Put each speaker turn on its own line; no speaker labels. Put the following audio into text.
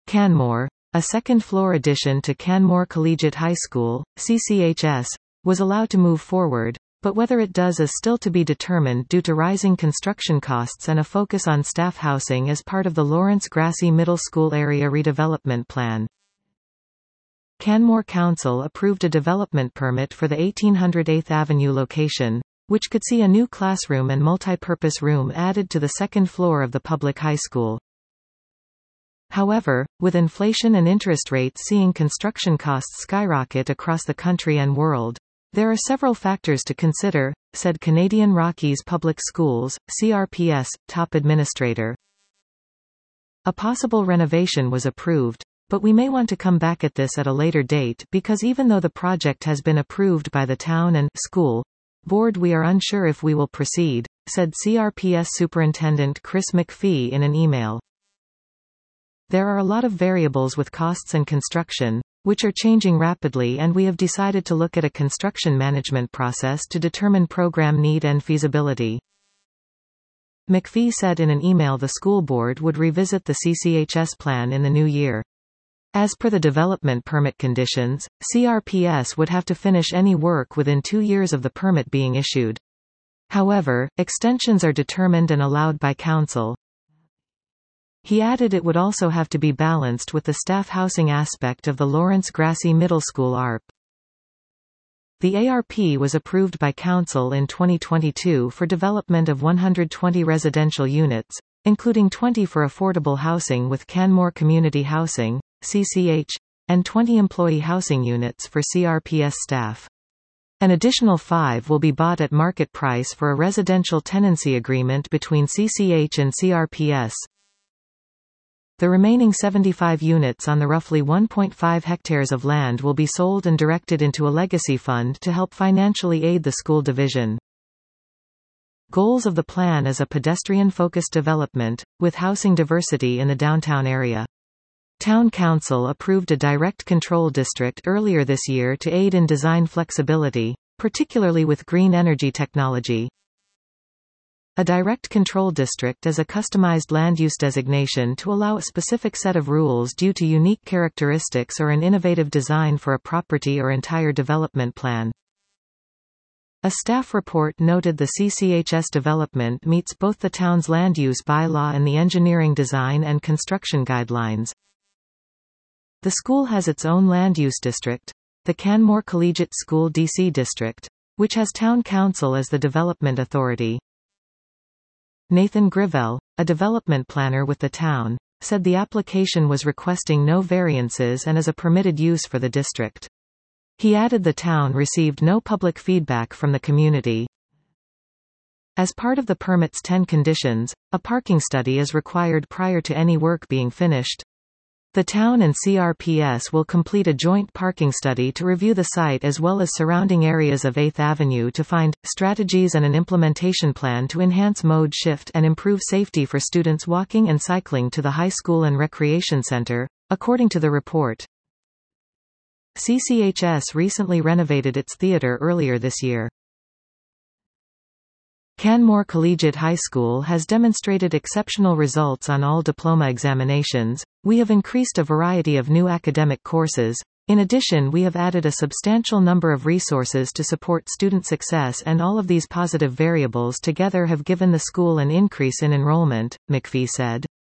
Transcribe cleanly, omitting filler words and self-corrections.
Canmore, a second-floor addition to Canmore Collegiate High School, CCHS, was allowed to move forward, but whether it does is still to be determined due to rising construction costs and a focus on staff housing as part of the Lawrence Grassy Middle School Area Redevelopment Plan. Canmore Council approved a development permit for the 1800 8th Avenue location, which could see a new classroom and multipurpose room added to the second floor of the public high school. However, with inflation and interest rates seeing construction costs skyrocket across the country and world, there are several factors to consider, said Canadian Rockies Public Schools, CRPS, top administrator. A possible renovation was approved, but we may want to come back at this at a later date because even though the project has been approved by the town and school board, we are unsure if we will proceed, said CRPS Superintendent Chris McPhee in an email. There are a lot of variables with costs and construction, which are changing rapidly, and we have decided to look at a construction management process to determine program need and feasibility. McPhee said in an email the school board would revisit the CCHS plan in the new year. As per the development permit conditions, CRPS would have to finish any work within 2 years of the permit being issued. However, extensions are determined and allowed by council. He added it would also have to be balanced with the staff housing aspect of the Lawrence Grassy Middle School ARP. The ARP was approved by Council in 2022 for development of 120 residential units, including 20 for affordable housing with Canmore Community Housing, CCH, and 20 employee housing units for CRPS staff. An additional 5 will be bought at market price for a residential tenancy agreement between CCH and CRPS. The remaining 75 units on the roughly 1.5 hectares of land will be sold and directed into a legacy fund to help financially aid the school division. Goals of the plan is a pedestrian-focused development, with housing diversity in the downtown area. Town Council approved a direct control district earlier this year to aid in design flexibility, particularly with green energy technology. A direct control district is a customized land use designation to allow a specific set of rules due to unique characteristics or an innovative design for a property or entire development plan. A staff report noted the CCHS development meets both the town's land use bylaw and the engineering design and construction guidelines. The school has its own land use district, the Canmore Collegiate School DC District, which has Town Council as the development authority. Nathan Grivell, a development planner with the town, said the application was requesting no variances and is a permitted use for the district. He added the town received no public feedback from the community. As part of the permit's 10 conditions, a parking study is required prior to any work being finished. The town and CRPS will complete a joint parking study to review the site as well as surrounding areas of 8th Avenue to find strategies and an implementation plan to enhance mode shift and improve safety for students walking and cycling to the high school and recreation center, according to the report. CCHS recently renovated its theater earlier this year. Canmore Collegiate High School has demonstrated exceptional results on all diploma examinations. We have increased a variety of new academic courses. In addition, we have added a substantial number of resources to support student success, and all of these positive variables together have given the school an increase in enrollment, McPhee said.